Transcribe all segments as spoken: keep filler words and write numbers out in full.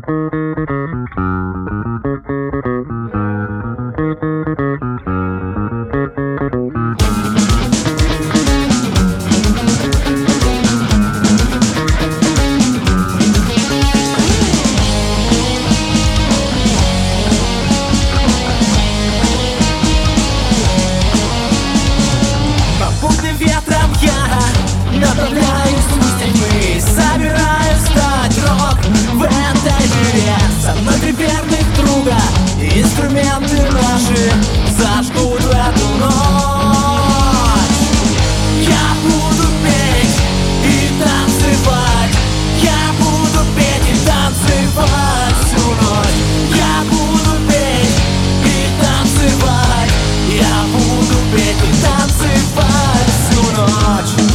Направляюсь в тьмы, собираюсь стать рок в этой дыре. Со мной три верных друга, инструменты наши зажгут в эту ночь. Я буду петь и танцевать, я буду петь и танцевать всю ночь. Я буду петь и танцевать, я буду петь и танцевать всю ночь.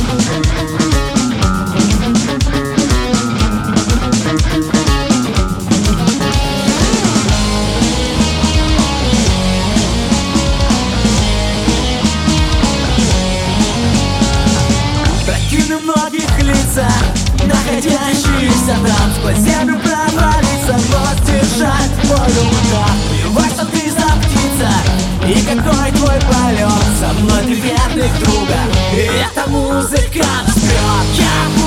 Многих лица, находящиеся там, сквозь землю провалиться, но сдержать волю в руках. Плевать, что ты за птица и какой твой полет. Со мной три верных друга, и эта музыка нас прет. Я